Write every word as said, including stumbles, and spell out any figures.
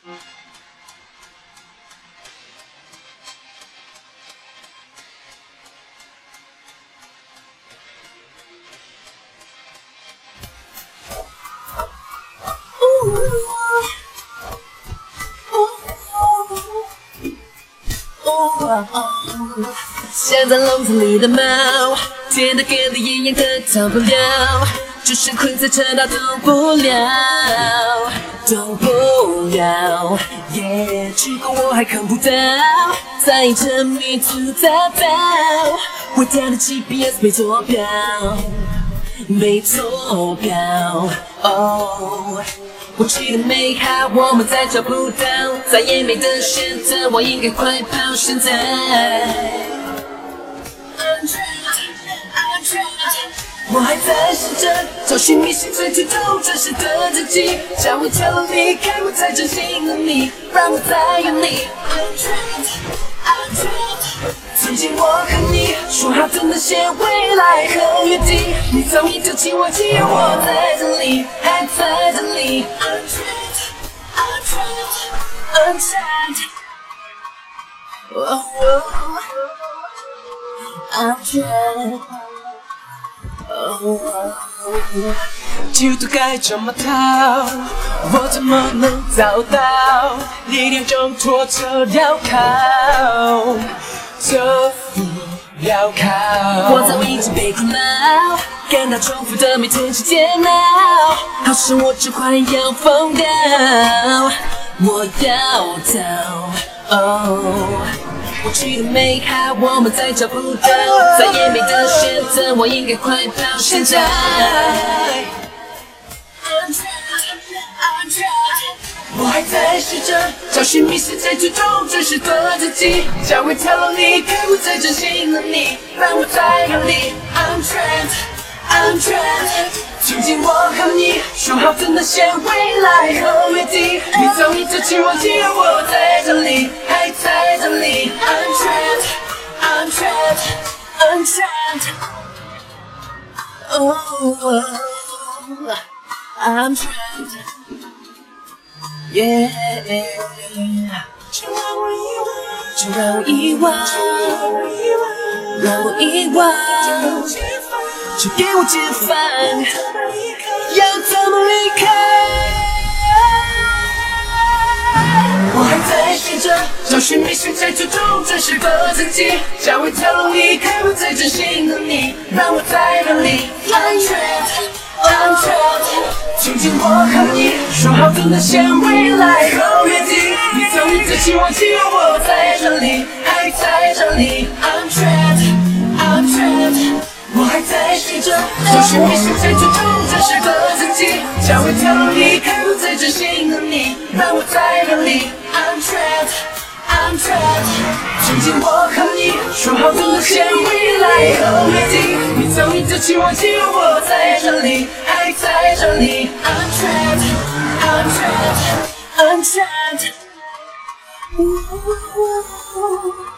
像在笼子里的猫，甜的跟的一样的逃不了，就是困在这道动不了，动不了。Yeah， 结果我还看不到，在意着迷途大跑，回家的 G P S 没坐标，没坐标。Oh。过去的美好，我们再找不到，再也没得选择，我应该快跑。现在，安全，安全，我还在试着找寻迷失最初动真实的自己，将会跳楼离开，我才真心的你，让我再有你。安全，安全。曾经我和你说好的那些未来和约定，你早已丢弃忘记，我在这里，还在这里。安全，安全，安全，哦哦，安全，哦哦。嫉妒该怎么逃？我怎么能找到力量中拖着镣铐？这副镣铐，我早已经被困牢，感到重复的每天是煎熬，好像我就快要疯掉，我要逃。哦，过去的美好我们再找不到，再也没得选择，我应该快跑。现在，安全，安全。我还在试着找寻迷失在途中真实的自己，将会跳楼离开，我才真心的你，让我在这里。安全，安全。曾经我和你说好的那些未来和约定，你早已丢弃忘记，我在这里，还在这里。安全，安全，安全。哦，安全。Yeah， 就让我遗忘，就让我遗忘，让我遗忘，就给我解放，要怎么离开？我还在试着找寻迷失在途中真实的自己，将会跳楼离开，我最真心的你，让我在这里。安全，安全。曾经我和你说好的那些未来和约定，你早已丢弃忘记，我在这里，还在这里。安全，安全。我还在试着找寻迷失在途中真实的自己，将会跳楼离开，我最真心的你，让我在这里。安全，安全。曾经我和你说好的那些未来和约定，你早已丢弃忘记，我在这里，还在这里。安全，安全，安全。